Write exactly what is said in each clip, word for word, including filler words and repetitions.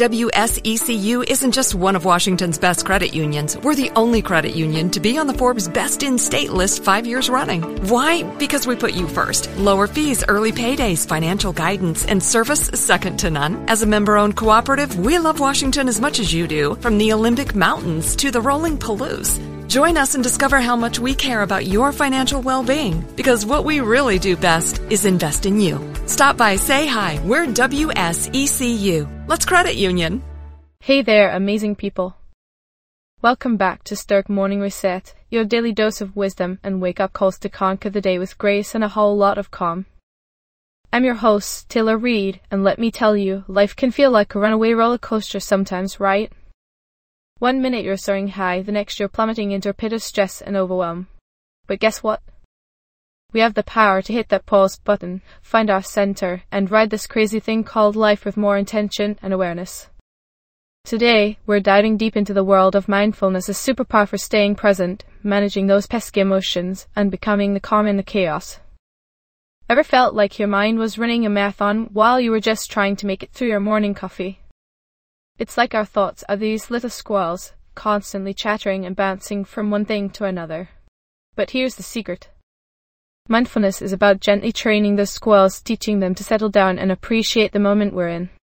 W S E C U isn't just one of Washington's best credit unions. We're the only credit union to be on the Forbes Best in State list five years running. Why? Because we put you first. Lower fees, early paydays, financial guidance, and service second to none. As a member-owned cooperative, we love Washington as much as you do, from the Olympic Mountains to the rolling Palouse. Join us and discover how much we care about your financial well-being, because what we really do best is invest in you. Stop by, say hi. We're W S E C U. Let's credit union. Hey there, amazing people. Welcome back to Stirk Morning Reset, your daily dose of wisdom and wake-up calls to conquer the day with grace and a whole lot of calm. I'm your host, Taylor Reed, and let me tell you, life can feel like a runaway roller coaster sometimes, right? One minute you're soaring high, the next you're plummeting into a pit of stress and overwhelm. But guess what? We have the power to hit that pause button, find our center, and ride this crazy thing called life with more intention and awareness. Today, we're diving deep into the world of mindfulness, a superpower for staying present, managing those pesky emotions, and becoming the calm in the chaos. Ever felt like your mind was running a marathon while you were just trying to make it through your morning coffee? It's like our thoughts are these little squirrels, constantly chattering and bouncing from one thing to another. But here's the secret. Mindfulness is about gently training those squirrels, teaching them to settle down and appreciate the moment we're in.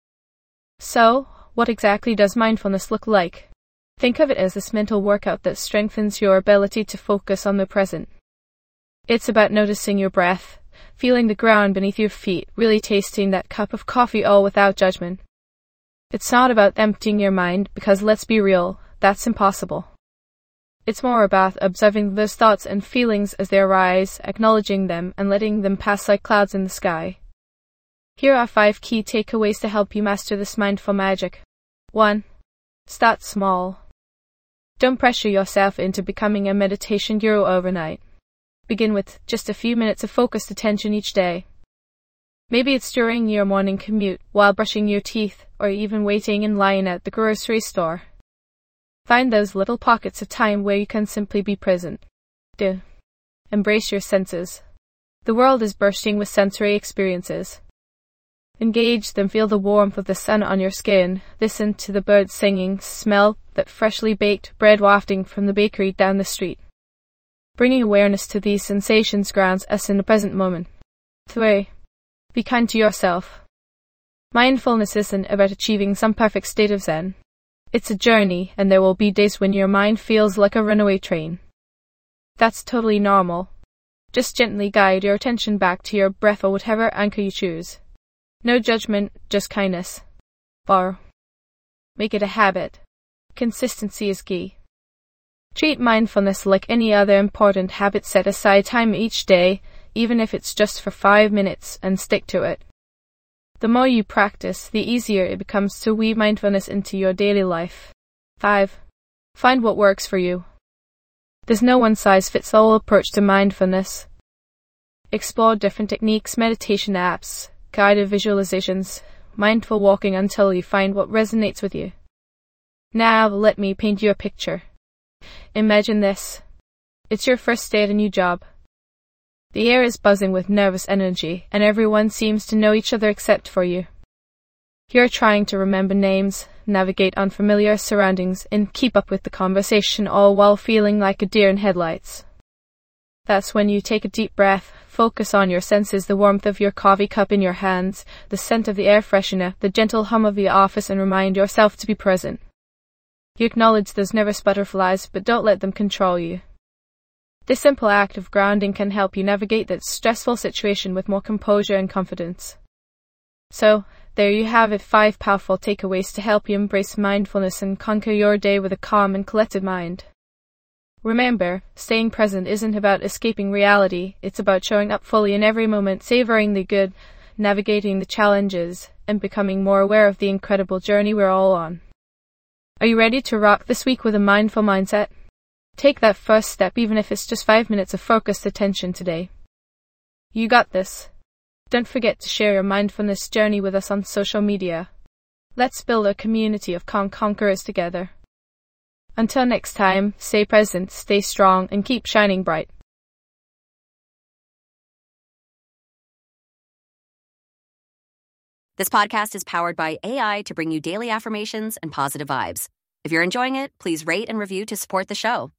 So, what exactly does mindfulness look like? Think of it as this mental workout that strengthens your ability to focus on the present. It's about noticing your breath, feeling the ground beneath your feet, really tasting that cup of coffee all without judgment. It's not about emptying your mind, because let's be real, that's impossible. It's more about observing those thoughts and feelings as they arise, acknowledging them, and letting them pass like clouds in the sky. Here are five key takeaways to help you master this mindful magic. one. Start small. Don't pressure yourself into becoming a meditation guru overnight. Begin with just a few minutes of focused attention each day. Maybe it's during your morning commute, while brushing your teeth, or even waiting in line at the grocery store. Find those little pockets of time where you can simply be present. two. Embrace your senses. The world is bursting with sensory experiences. Engage them, feel the warmth of the sun on your skin, listen to the birds singing, smell that freshly baked bread wafting from the bakery down the street. Bringing awareness to these sensations grounds us in the present moment. three. Be kind to yourself. Mindfulness isn't about achieving some perfect state of zen. It's a journey, and there will be days when your mind feels like a runaway train. That's totally normal. Just gently guide your attention back to your breath or whatever anchor you choose. No judgment, just kindness. four. Make it a habit. Consistency is key. Treat mindfulness like any other important habit. Set aside time each day, even if it's just for five minutes, and stick to it. The more you practice, the easier it becomes to weave mindfulness into your daily life. five. Find what works for you. There's no one-size-fits-all approach to mindfulness. Explore different techniques, meditation apps, guided visualizations, mindful walking until you find what resonates with you. Now, let me paint you a picture. Imagine this. It's your first day at a new job. The air is buzzing with nervous energy, and everyone seems to know each other except for you. You're trying to remember names, navigate unfamiliar surroundings, and keep up with the conversation, all while feeling like a deer in headlights. That's when you take a deep breath, focus on your senses, the warmth of your coffee cup in your hands, the scent of the air freshener, the gentle hum of the office, and remind yourself to be present. You acknowledge those nervous butterflies, but don't let them control you. This simple act of grounding can help you navigate that stressful situation with more composure and confidence. So, there you have it, five powerful takeaways to help you embrace mindfulness and conquer your day with a calm and collected mind. Remember, staying present isn't about escaping reality, it's about showing up fully in every moment, savoring the good, navigating the challenges, and becoming more aware of the incredible journey we're all on. Are you ready to rock this week with a mindful mindset? Take that first step, even if it's just five minutes of focused attention today. You got this. Don't forget to share your mindfulness journey with us on social media. Let's build a community of calm conquerors together. Until next time, stay present, stay strong, and keep shining bright. This podcast is powered by A I to bring you daily affirmations and positive vibes. If you're enjoying it, please rate and review to support the show.